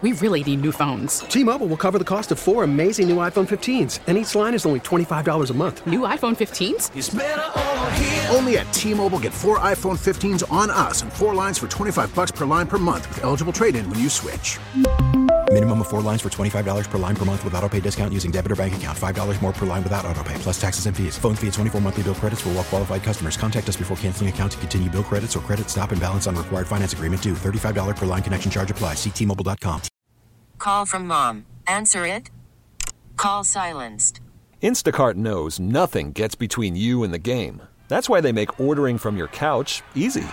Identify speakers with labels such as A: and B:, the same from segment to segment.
A: We really need new phones.
B: T-Mobile will cover the cost of 4 amazing new iPhone 15s, and each line is only $25 a month.
A: New iPhone 15s?
C: It's better over here.
D: Only at T-Mobile, get 4 iPhone 15s on us and 4 lines for $25 per line per month with eligible trade-in when you switch.
E: Minimum of 4 lines for $25 per line per month with autopay discount using debit or bank account. $5 more per line without autopay, plus taxes and fees. Phone fee at 24 monthly bill credits for well-qualified customers. Contact us before canceling account to continue bill credits or credit stop and balance on required finance agreement due. $35 per line connection charge applies. See T-Mobile.com.
F: Call from mom. Answer it. Call silenced.
G: Instacart knows nothing gets between you and the game. That's why they make ordering from your couch easy.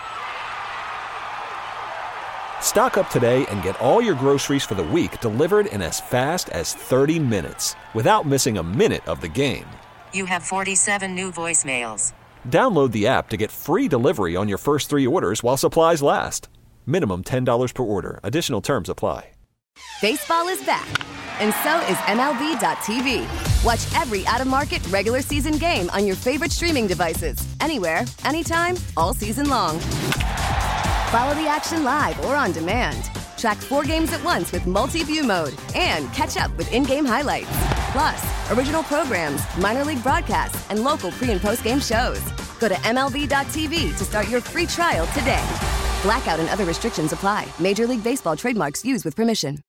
G: Stock up today and get all your groceries for the week delivered in as fast as 30 minutes without missing a minute of the game.
F: You have 47 new voicemails.
G: Download the app to get free delivery on your first 3 orders while supplies last. Minimum $10 per order. Additional terms apply.
H: Baseball is back, and so is MLB.tv. Watch every out-of-market regular season game on your favorite streaming devices, anywhere, anytime, all season long. Follow the action live or on demand. Track 4 games at once with multi-view mode and catch up with in-game highlights. Plus, original programs, minor league broadcasts, and local pre- and post-game shows. Go to MLB.tv to start your free trial today. Blackout and other restrictions apply. Major League Baseball trademarks used with permission.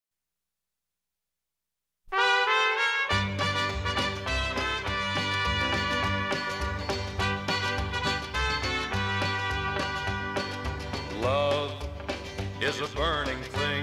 I: Love is a burning thing,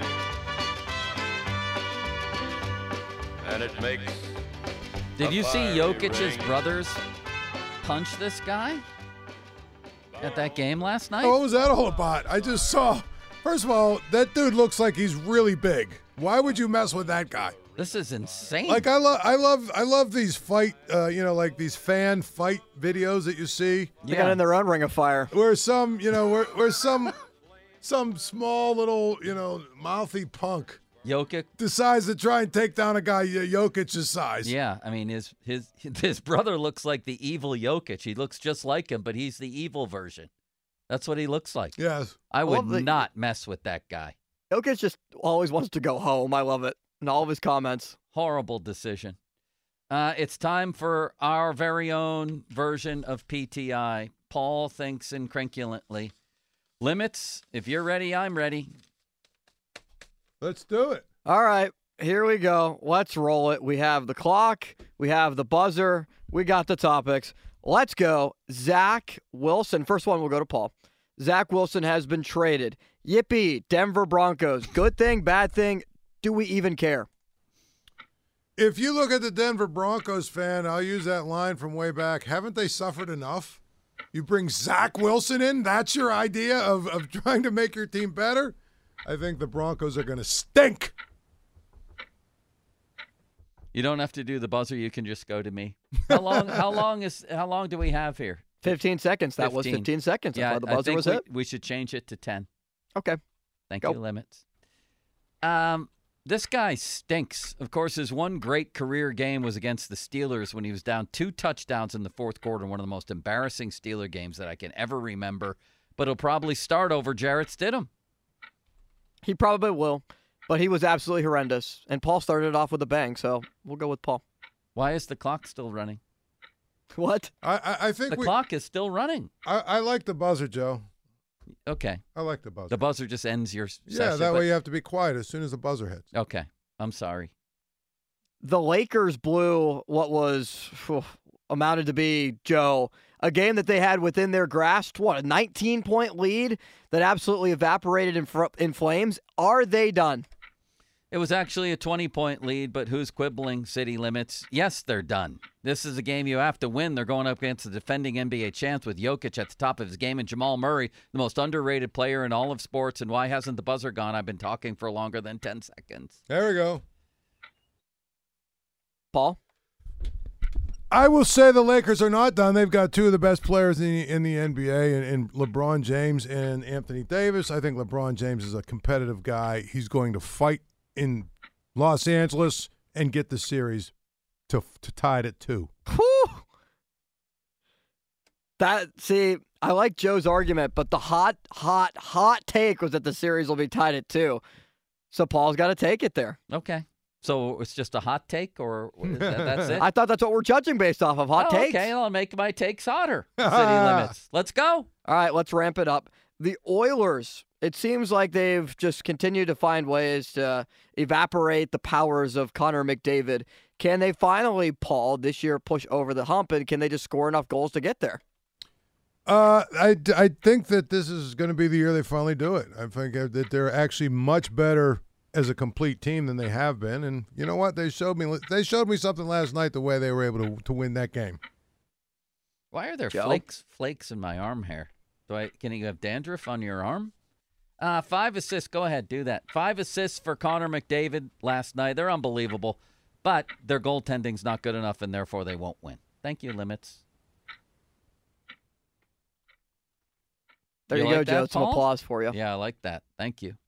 I: and it makes.
J: Did you see Jokic's brothers punch this guy at that game last night?
K: Oh, what was that all about? I just saw. First of all, that dude looks like he's really big. Why would you mess with that guy?
J: This is insane.
K: Like I love these fight, like these fan fight videos that you see.
L: They got in their own ring of fire.
K: Where some, where some small little, mouthy punk
J: Jokic
K: decides to try and take down a guy Jokic's size.
J: Yeah, I mean his brother looks like the evil Jokic. He looks just like him, but he's the evil version. That's what he looks like.
K: Yes.
J: I would not mess with that guy.
L: Jokic just always wants to go home. I love it. And all of his comments.
J: Horrible decision. It's time for our very own version of PTI. Paul thinks incredulently. Limits, if you're ready, I'm ready.
K: Let's do it.
L: All right, here we go. Let's roll it. We have the clock. We have the buzzer. We got the topics. Let's go. Zach Wilson. First one will go to Paul. Zach Wilson has been traded. Yippee, Denver Broncos. Good thing, bad thing. Do we even care?
K: If you look at the Denver Broncos fan, I'll use that line from way back. Haven't they suffered enough? You bring Zach Wilson in? That's your idea of trying to make your team better? I think the Broncos are going to stink.
J: You don't have to do the buzzer. You can just go to me. How long do we have here?
L: 15 seconds. That
J: 15.
L: was 15 seconds.
J: Yeah,
L: the buzzer was hit.
J: We should change it to 10.
L: Okay.
J: Thank you, Limits. This guy stinks. Of course, his one great career game was against the Steelers when he was down 2 touchdowns in the fourth quarter, one of the most embarrassing Steeler games that I can ever remember. But he'll probably start over Jarrett Stidham.
L: He probably will, but he was absolutely horrendous. And Paul started off with a bang, so we'll go with Paul.
J: Why is the clock still running?
L: What?
K: I think
J: the clock is still running.
K: I like the buzzer, Joe.
J: Okay.
K: I like the buzzer.
J: The buzzer just ends your session.
K: Yeah, that way you have to be quiet as soon as the buzzer hits.
J: Okay. I'm sorry.
L: The Lakers blew what was amounted to be, Joe, a game that they had within their grasp. What, a 19-point lead that absolutely evaporated in flames? Are they done?
J: It was actually a 20-point lead, but who's quibbling? City Limits. Yes, they're done. This is a game you have to win. They're going up against the defending NBA champs with Jokic at the top of his game and Jamal Murray, the most underrated player in all of sports. And why hasn't the buzzer gone? I've been talking for longer than 10 seconds.
K: There we go.
L: Paul?
K: I will say the Lakers are not done. They've got 2 of the best players in the NBA, in LeBron James and Anthony Davis. I think LeBron James is a competitive guy. He's going to fight in Los Angeles and get the series to tie it at 2.
L: I like Joe's argument, but the hot take was that the series will be tied at 2. So Paul's got to take it there.
J: Okay. So it's just a hot take, or that's it?
L: I thought that's what we're judging based off of hot takes.
J: Okay, I'll make my takes hotter. City limits. Let's go.
L: All right, let's ramp it up. The Oilers, it seems like they've just continued to find ways to evaporate the powers of Connor McDavid. Can they finally, Paul, this year push over the hump, and can they just score enough goals to get there?
K: I think that this is going to be the year they finally do it. I think that they're actually much better as a complete team than they have been, and you know what? They showed me something last night the way they were able to win that game.
J: Why are there flakes in my arm hair? Can you have dandruff on your arm? 5 assists. Go ahead, do that. 5 assists for Connor McDavid last night. They're unbelievable, but their goaltending's not good enough, and therefore they won't win. Thank you, Limits.
L: There you go, Joe. Some applause for you.
J: Yeah, I like that. Thank you.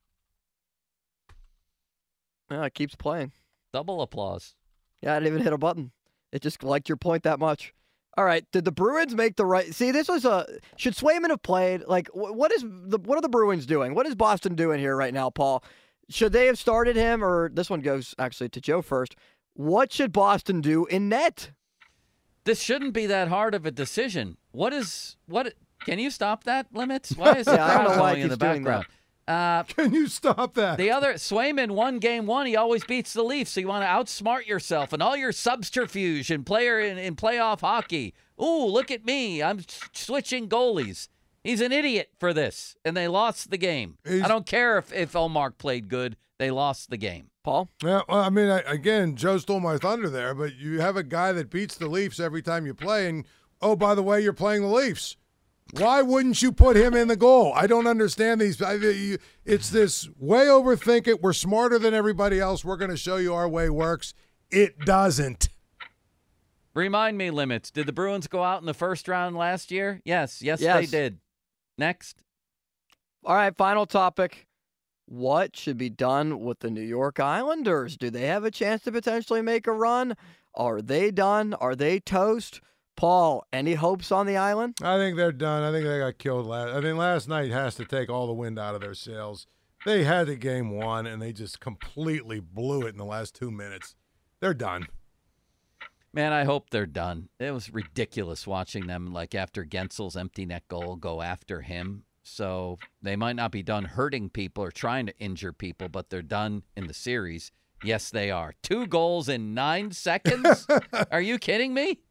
L: Yeah, it keeps playing.
J: Double applause.
L: Yeah, I didn't even hit a button. It just liked your point that much. All right, did the Bruins make the right? See, this was should Swayman have played? Like, what are the Bruins doing? What is Boston doing here right now, Paul? Should they have started him, or this one goes actually to Joe first? What should Boston do in net?
J: This shouldn't be that hard of a decision. What? Can you stop that, Limits? Why is it
L: I don't know why
J: going in the
L: doing
J: background?
K: Can you stop that?
J: The other Swayman won game 1. He always beats the Leafs, so you want to outsmart yourself and all your subterfuge and player in playoff hockey. Ooh, look at me. I'm switching goalies. He's an idiot for this, and they lost the game. I don't care if Ullmark played good. They lost the game.
L: Paul?
K: Yeah, well, I mean, again, Joe stole my thunder there, but you have a guy that beats the Leafs every time you play, and, oh, by the way, you're playing the Leafs. Why wouldn't you put him in the goal? I don't understand these. It's this way overthink it. We're smarter than everybody else. We're going to show you our way works. It doesn't.
J: Remind me, Limits. Did the Bruins go out in the first round last year? Yes, they did. Next.
L: All right, final topic. What should be done with the New York Islanders? Do they have a chance to potentially make a run? Are they done? Are they toast? Paul, any hopes on the island?
K: I think they're done. I think they got killed last. I think last night has to take all the wind out of their sails. They had the game won, and they just completely blew it in the last 2 minutes. They're done.
J: Man, I hope they're done. It was ridiculous watching them, like after Gensel's empty net goal, go after him. So they might not be done hurting people or trying to injure people, but they're done in the series. Yes, they are. 2 goals in 9 seconds? Are you kidding me?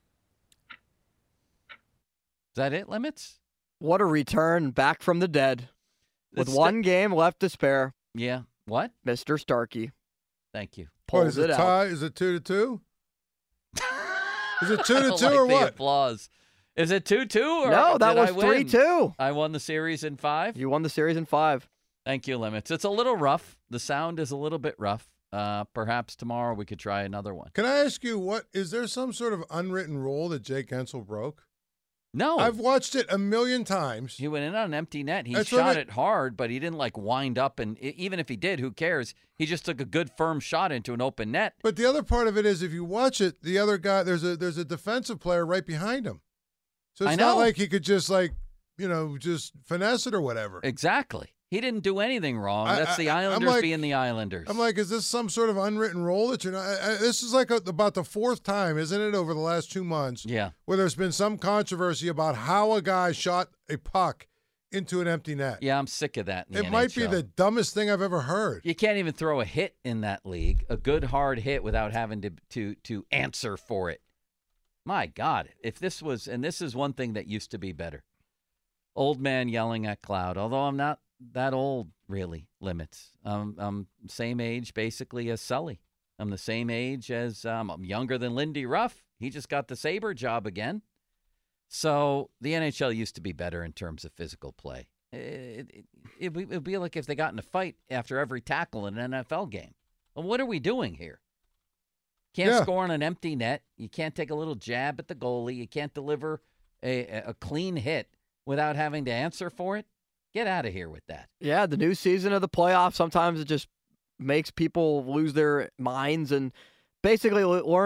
J: Is that it, Limits?
L: What a return back from the dead. With one game left to spare.
J: Yeah. What?
L: Mr. Starkey.
J: Thank you.
K: Is it tie? Is it 2-2? Is it 2-2 or what?
J: Applause. Is it 2-2 or
L: no? That was 3-2.
J: I won the series in 5.
L: You won the series in 5.
J: Thank you, Limits. It's a little rough. The sound is a little bit rough. Perhaps tomorrow we could try another one.
K: Can I ask you is there some sort of unwritten rule that Jake Gensel broke?
J: No.
K: I've watched it a million times.
J: He went in on an empty net. He shot it hard, but he didn't wind up. And even if he did, who cares? He just took a good firm shot into an open net.
K: But the other part of it is if you watch it, the other guy, there's a defensive player right behind him. So it's not like he could just just finesse it or whatever.
J: Exactly. He didn't do anything wrong. That's the Islanders being the Islanders.
K: I'm like, is this some sort of unwritten rule that you're not? This is about the 4th time, isn't it, over the last 2 months?
J: Yeah.
K: Where there's been some controversy about how a guy shot a puck into an empty net.
J: Yeah, I'm sick of that.
K: It might be the dumbest thing I've ever heard.
J: You can't even throw a hit in that league, a good hard hit, without having to answer for it. My God, if this was, and this is one thing that used to be better. Old man yelling at cloud, although I'm not that old, really, Limits. I'm same age, basically, as Sully. I'm the same age as, I'm younger than Lindy Ruff. He just got the Sabre job again. So the NHL used to be better in terms of physical play. It'd be like if they got in a fight after every tackle in an NFL game. Well, what are we doing here? Can't score on an empty net. You can't take a little jab at the goalie. You can't deliver a clean hit without having to answer for it. Get out of here with that.
L: Yeah, the new season of the playoffs, sometimes it just makes people lose their minds and basically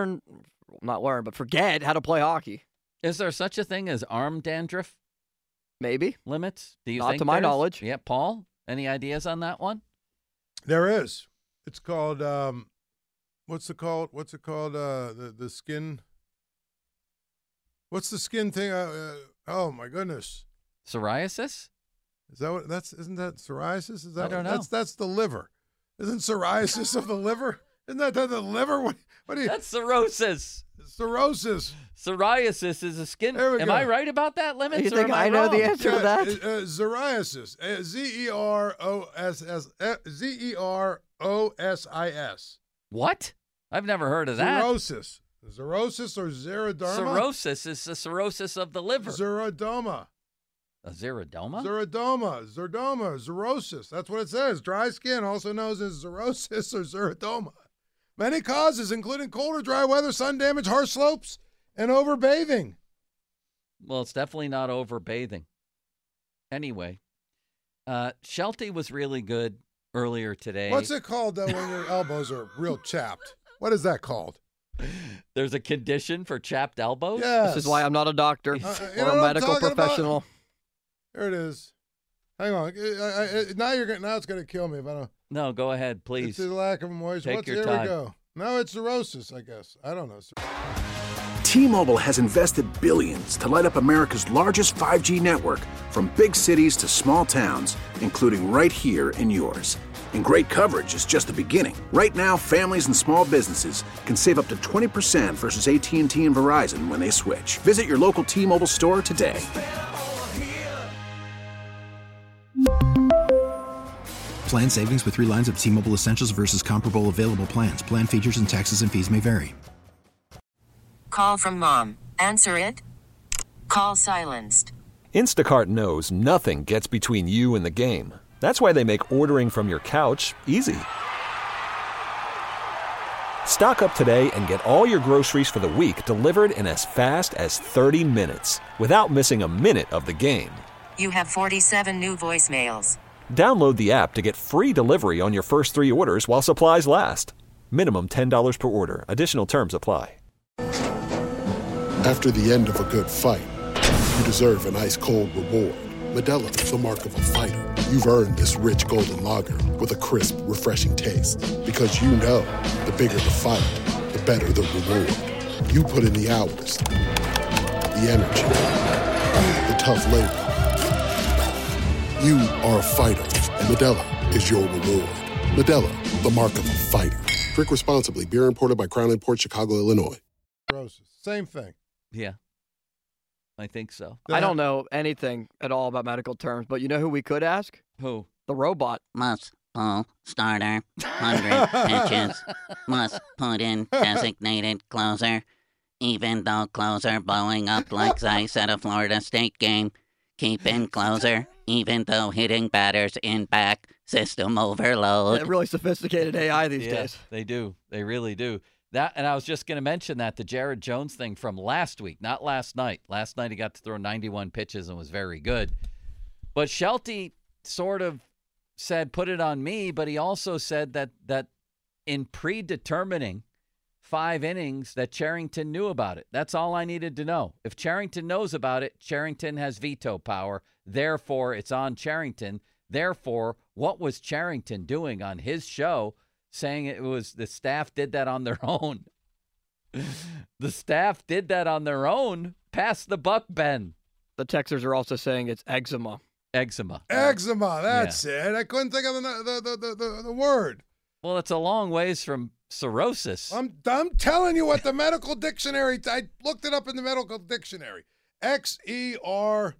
L: forget how to play hockey.
J: Is there such a thing as arm dandruff?
L: Maybe.
J: Limits? Do you
L: Not
J: think
L: to my knowledge.
J: Yeah, Paul, any ideas on that one?
K: There is. It's called what's it called? The skin. What's the skin thing? Oh my goodness.
J: Psoriasis?
K: Is that what isn't that psoriasis? Is that
J: I don't know.
K: That's the liver. Isn't psoriasis of the liver? Isn't that the liver? What do you
J: That's cirrhosis.
K: Cirrhosis.
J: Psoriasis is a skin.
K: There we
J: Am
K: go.
J: I right about that, Limits?
L: You
J: or
L: think
J: am
L: I know the
J: wrong?
L: answer to that?
K: Psoriasis. Zerosis.
J: What? I've never heard of that.
K: Cirrhosis. Cirrhosis or xeroderma?
J: Cirrhosis is the cirrhosis of the liver.
K: Xeroderma.
J: A xerodoma?
K: Xerodoma, xerosis. That's what it says. Dry skin, also known as xerosis or xerodoma. Many causes, including cold or dry weather, sun damage, harsh slopes, and overbathing.
J: Well, it's definitely not overbathing. Anyway, Shelty was really good earlier today.
K: What's it called, though, when your elbows are real chapped? What is that called?
J: There's a condition for chapped elbows?
K: Yes.
L: This is why I'm not a doctor
K: you know
L: or
K: what
L: a
K: I'm
L: medical
K: talking about?
L: professional.
K: There it is. Hang on. Now it's going to kill me if I don't.
J: No, go ahead,
K: It's
J: please.
K: the lack of moisture.
J: Take your
K: Here
J: time.
K: we go. No, it's cirrhosis, I guess. I don't know.
D: T-Mobile has invested billions to light up America's largest 5G network, from big cities to small towns, including right here in yours. And great coverage is just the beginning. Right now, families and small businesses can save up to 20% versus AT&T and Verizon when they switch. Visit your local T-Mobile store today.
E: Plan savings with 3 lines of T-Mobile Essentials versus comparable available plans. Plan features and taxes and fees may vary.
F: Call from mom. Answer it. Call silenced.
G: Instacart knows nothing gets between you and the game. That's why they make ordering from your couch easy. Stock up today and get all your groceries for the week delivered in as fast as 30 minutes without missing a minute of the game.
F: You have 47 new voicemails.
G: Download the app to get free delivery on your first 3 orders while supplies last. Minimum $10 per order. Additional terms apply.
C: After the end of a good fight, you deserve an ice-cold reward. Modelo is the mark of a fighter. You've earned this rich golden lager with a crisp, refreshing taste. Because you know, the bigger the fight, the better the reward. You put in the hours, the energy, the tough labor. You are a fighter, and Modelo is your reward. Modelo, the mark of a fighter. Drink responsibly. Beer imported by Crown Imports, Chicago, Illinois.
K: Same thing.
J: Yeah. I think so.
L: I don't know anything at all about medical terms, but you know who we could ask?
J: Who?
L: The robot.
M: Must pull starter, 100 pitches. Must put in designated closer. Even though closer blowing up like ice at a Florida State game. Keep in closer, even though hitting batters in back. System overload.
L: Really sophisticated AI these days.
J: They do. They really do. That, and I was just going to mention that the Jared Jones thing from last week, not last night. Last night he got to throw 91 pitches and was very good. But Shelty sort of said, put it on me, but he also said that in predetermining 5 innings that Cherington knew about it. That's all I needed to know. If Cherington knows about it, Cherington has veto power. Therefore, it's on Cherington. Therefore, what was Cherington doing on his show saying it was the staff did that on their own? The staff did that on their own. Pass the buck, Ben.
L: The Texers are also saying it's eczema.
J: Eczema.
K: Eczema, that's it. I couldn't think of the word.
J: Well, it's a long ways from cirrhosis.
K: I'm telling you what the medical dictionary, I looked it up in the medical dictionary. Xerosis.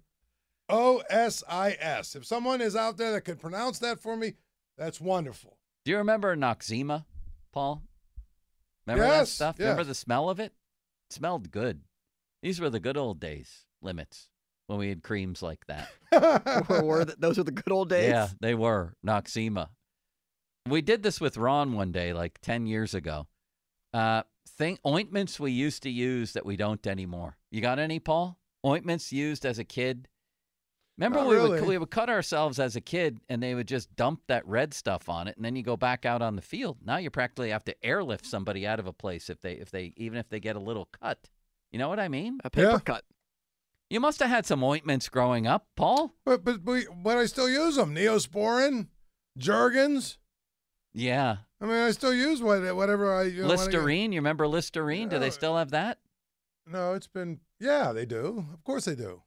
K: If someone is out there that can pronounce that for me, that's wonderful.
J: Do you remember Noxzema, Paul? Remember that stuff?
K: Yes.
J: Remember the smell of it? It smelled good. These were the good old days, Limits, when we had creams like that.
L: Those are the good old days?
J: Yeah, they were. Noxzema. We did this with Ron one day, like 10 years ago. Ointments we used to use that we don't anymore. You got any, Paul? Ointments used as a kid? Remember we would cut ourselves as a kid, and they would just dump that red stuff on it, and then you go back out on the field. Now you practically have to airlift somebody out of a place even if they get a little cut. You know what I mean?
L: A paper cut.
J: You must have had some ointments growing up, Paul.
K: But I still use them. Neosporin, Jergens.
J: Yeah.
K: I mean, I still use whatever I.
J: Listerine. You remember Listerine? Do they still have that?
K: No, it's been. Yeah, they do. Of course they do.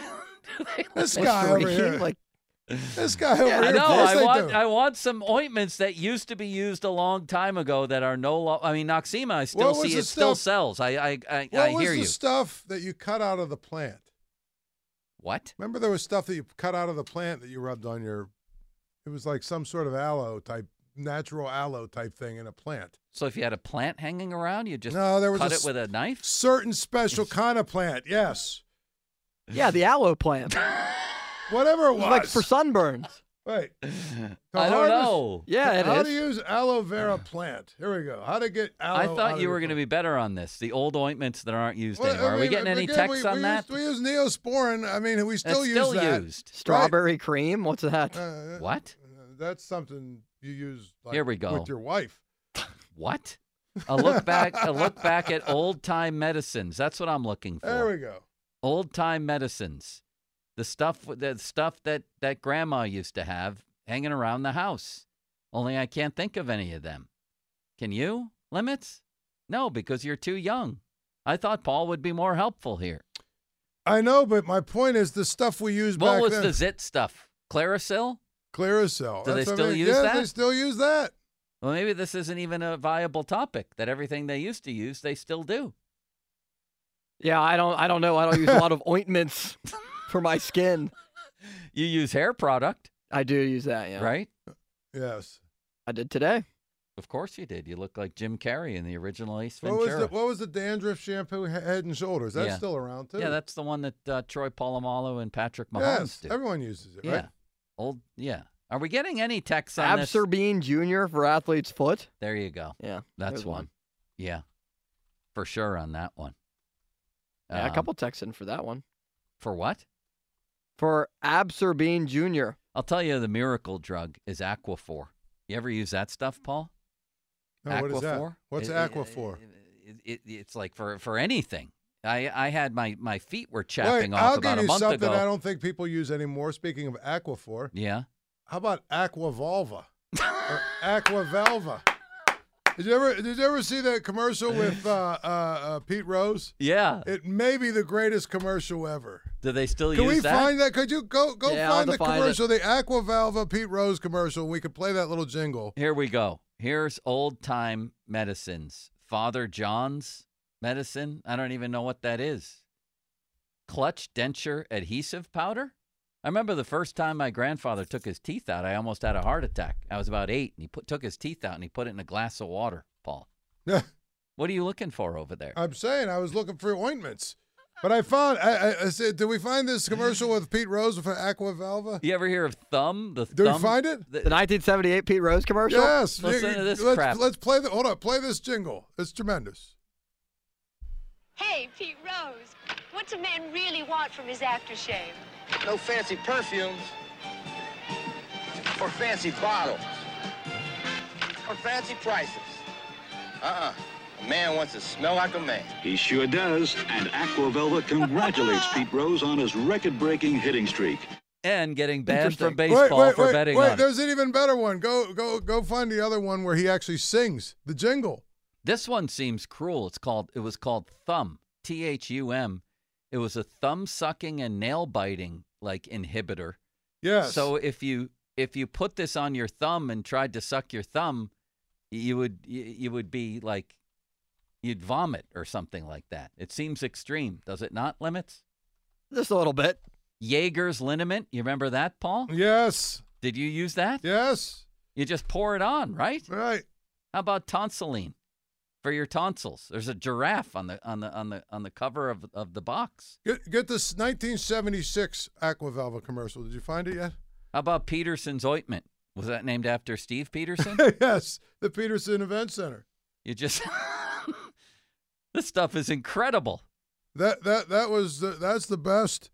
K: This
L: Listerine,
K: guy over here.
L: like
K: This guy over here.
J: No,
K: of course they do.
J: I want some ointments that used to be used a long time ago that are no longer. I mean, Noxema, I still see it still sells. I hear you.
K: What was the stuff that you cut out of the plant?
J: What?
K: Remember there was stuff that you cut out of the plant that you rubbed on your. It was like some sort of natural aloe type thing in a plant.
J: So if you had a plant hanging around, you just
K: there was
J: cut it with a knife?
K: Certain special kind of plant, yes.
L: Yeah, the aloe plant.
K: Whatever it was.
L: Like for sunburns.
K: Wait.
J: I don't know.
L: Yeah, it
K: How
L: is.
K: to use aloe vera plant. Here we go. How to get aloe.
J: I thought you were going to be better on this. The old ointments that aren't used anymore. Are we getting any texts on that?
K: We use Neosporin. I mean, we still use that.
J: Used.
L: Strawberry cream. What's that?
J: What?
K: That's something you use. Like,
J: Here we go.
K: With your wife.
J: What? A look back at old time medicines. That's what I'm looking for.
K: There we go.
J: Old time medicines. The stuff that grandma used to have hanging around the house. Only I can't think of any of them. Can you? Limits? No, because you're too young. I thought Paul would be more helpful here.
K: I know, but my point is the stuff we used back then.
J: What was the zit stuff? Clarisil?
K: Clarisil.
J: Do they still use that?
K: Yeah, they still use that.
J: Well, maybe this isn't even a viable topic, that everything they used to use, they still do.
L: Yeah, I don't know. I don't use a lot of ointments for my skin.
J: You use hair product.
L: I do use that, yeah.
J: Right?
K: Yes.
L: I did today.
J: Of course you did. You look like Jim Carrey in the original Ace Ventura.
K: What was the dandruff shampoo, Head and Shoulders? That's still around, too.
J: Yeah, that's the one that Troy Polamalu and Patrick Mahomes do.
K: Everyone uses it, right?
J: Yeah. Are we getting any texts on this?
L: Absorbine Jr. for athlete's foot.
J: There you go.
L: Yeah.
J: That's one. Yeah. For sure on that one.
L: Yeah, a couple texts in for that one.
J: For what?
L: For Absorbine Jr.
J: I'll tell you, the miracle drug is Aquaphor. You ever use that stuff, Paul?
K: No, what is that? What's Aquaphor?
J: It's like for anything. I had my feet were chapping off
K: I'll
J: about
K: give
J: a
K: you
J: month
K: something
J: ago.
K: I don't think people use anymore. Speaking of Aquaphor.
J: Yeah.
K: How about Aquavolva? Or Aquavelva? Did you ever see that commercial with Pete Rose?
J: Yeah.
K: It may be the greatest commercial ever.
J: Do they still
K: Can
J: use that?
K: Can we find that? Could you go find the commercial,
J: it.
K: the Aquavalva Pete Rose commercial? We could play that little jingle.
J: Here we go. Here's old time medicines. Father John's medicine. I don't even know what that is. Clutch denture adhesive powder. I remember the first time my grandfather took his teeth out, I almost had a heart attack. I was about 8, and he took his teeth out and he put it in a glass of water, Paul. What are you looking for over there?
K: I'm saying I was looking for ointments. But I found, I said, did we find this commercial with Pete Rose for Aquavalva?
J: You ever hear of Thumb?
K: Did we find it?
L: The 1978 Pete Rose commercial?
K: Yes.
J: Listen to this crap.
K: Let's play hold on, play this jingle. It's tremendous.
N: Hey, Pete Rose, what's a man really want from his aftershave?
O: No fancy perfumes. Or fancy bottles. Or fancy prices. A man wants to smell like a man.
P: He sure does, and Aquavelva congratulates Pete Rose on his record-breaking hitting streak.
J: And getting banned from baseball for betting on it.
K: There's an even better one. Go find the other one where he actually sings the jingle.
J: This one seems cruel. It was called Thumb, Thum. It was a thumb sucking and nail biting like inhibitor.
K: Yes.
J: So if you put this on your thumb and tried to suck your thumb, you would be like you'd vomit or something like that. It seems extreme, does it not, Limits?
L: Just a little bit.
J: Jaeger's liniment. You remember that, Paul?
K: Yes.
J: Did you use that?
K: Yes.
J: You just pour it on, right?
K: Right.
J: How about tonsilline for your tonsils? There's a giraffe on the cover of the box.
K: Get this 1976 Aquavalva commercial. Did you find it yet?
J: How about Peterson's ointment? Was that named after Steve Peterson?
K: Yes, the Peterson Event Center.
J: You just this stuff is incredible.
K: That's the best.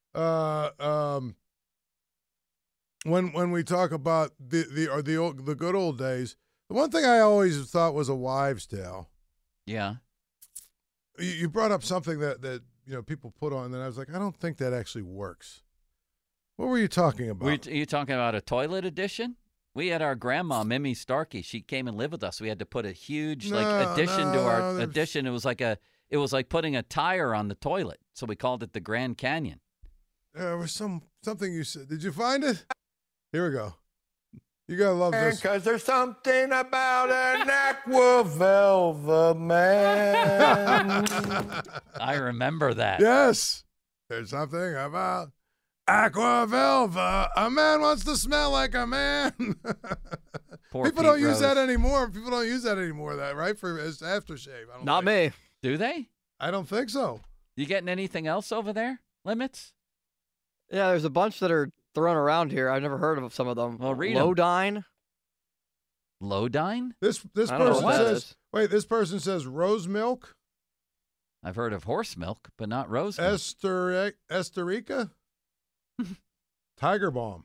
K: When we talk about the good old days, the one thing I always thought was a wives' tale.
J: Yeah.
K: You brought up something that people put on, and I was like, I don't think that actually works. What were you talking about?
J: Are you talking about a toilet edition? We had our grandma, Mimi Starkey. She came and lived with us. We had to put a huge addition to our addition. It was like putting a tire on the toilet. So we called it the Grand Canyon.
K: There was something you said. Did you find it? Here we go. You gotta love this.
O: Because there's something about an aqua velva man.
J: I remember that.
K: Yes. There's something about aqua velva. A man wants to smell like a man. People don't use that anymore. People don't use that anymore, right? As aftershave.
L: Not me.
J: Do they?
K: I don't think so.
J: You getting anything else over there, Limits?
L: Yeah, there's a bunch that are thrown around here. I've never heard of some of them.
J: Well, read
L: Lodine.
J: Lodine?
K: This person says, wait, this person says rose milk.
J: I've heard of horse milk, but not rose milk.
K: Esterica? Tiger Balm.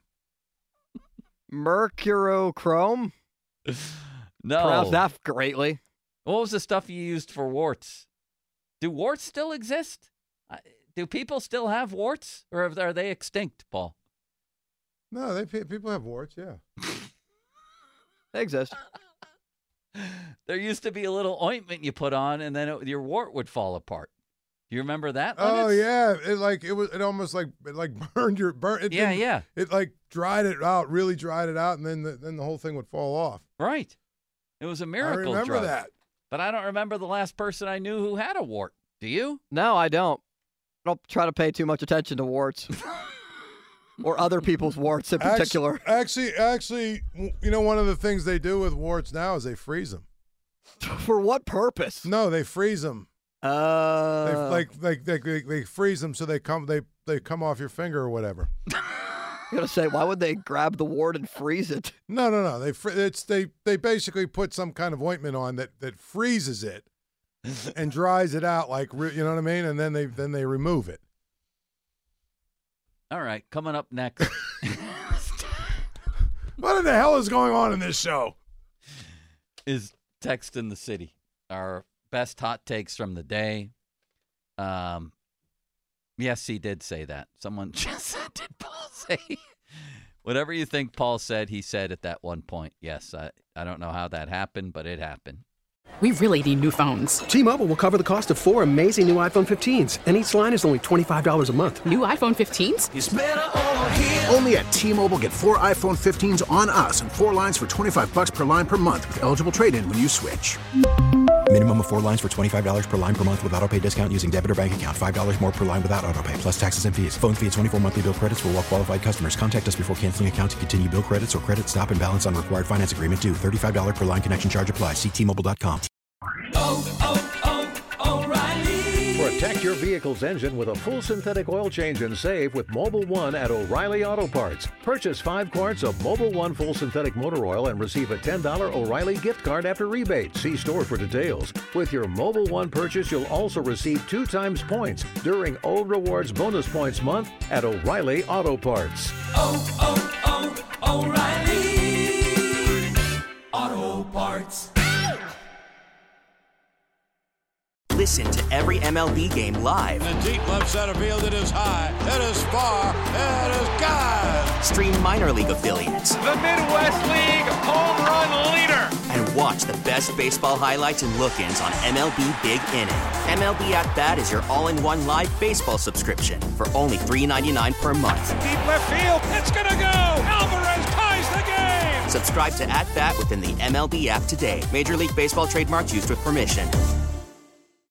L: Mercurochrome?
J: No.
L: Pronounced that greatly.
J: What was the stuff you used for warts? Do warts still exist? Do people still have warts, or are they extinct, Paul?
K: No, people have warts, yeah.
L: They exist.
J: There used to be a little ointment you put on, and then your wart would fall apart. Do you remember that?
K: Oh
J: Limits?
K: yeah, it almost burned your burn.
J: Yeah.
K: It like dried it out, really dried it out, and then the whole thing would fall off.
J: Right. It was a miracle.
K: I remember
J: drug.
K: that.
J: But I don't remember the last person I knew who had a wart. Do you?
L: No, I don't. I don't try to pay too much attention to warts. Or other people's warts in particular.
K: Actually, you know, one of the things they do with warts now is they freeze them.
L: For what purpose?
K: No, they freeze them. They freeze them so they come off your finger or whatever.
L: I'm gonna say, why would they grab the wart and freeze it?
K: No. They basically put some kind of ointment on that freezes it and dries it out, you know what I mean, and then they remove it.
J: All right, coming up next.
K: What in the hell is going on in this show?
J: Is Text in the City. Our best hot takes from the day. Yes, he did say that. Someone just said, did Paul say? Whatever you think Paul said, he said at that one point. Yes, I don't know how that happened, but it happened.
A: We really need new phones.
B: T-Mobile will cover the cost of 4 amazing new iPhone 15s, and each line is only $25 a month.
A: New iPhone 15s?
D: It's better over here. Only at T-Mobile, get 4 iPhone 15s on us and 4 lines for $25 per line per month with eligible trade-in when you switch.
E: Minimum of 4 lines for $25 per line per month with autopay discount using debit or bank account. $5 more per line without autopay, plus taxes and fees. Phone fee at 24 monthly bill credits for well-qualified customers. Contact us before canceling account to continue bill credits or credit stop and balance on required finance agreement due. $35 per line connection charge applies. See T-Mobile.com.
Q: O'Reilly. Protect your vehicle's engine with a full synthetic oil change and save with Mobil 1 at O'Reilly Auto Parts. Purchase 5 quarts of Mobil 1 full synthetic motor oil and receive a $10 O'Reilly gift card after rebate. See store for details. With your Mobil 1 purchase, you'll also receive 2 times points during O Rewards Bonus Points Month at O'Reilly Auto Parts.
R: O'Reilly Auto Parts.
S: Listen to every MLB game live.
R: In the deep left center field, it is high, it is far, it is God.
S: Stream minor league affiliates.
R: The Midwest League home run leader.
S: And watch the best baseball highlights and look-ins on MLB Big Inning. MLB At Bat is your all-in-one live baseball subscription for only $3.99 per month.
R: Deep left field, it's gonna go. Alvarez ties the game.
S: Subscribe to At Bat within the MLB app today. Major League Baseball trademarks used with permission.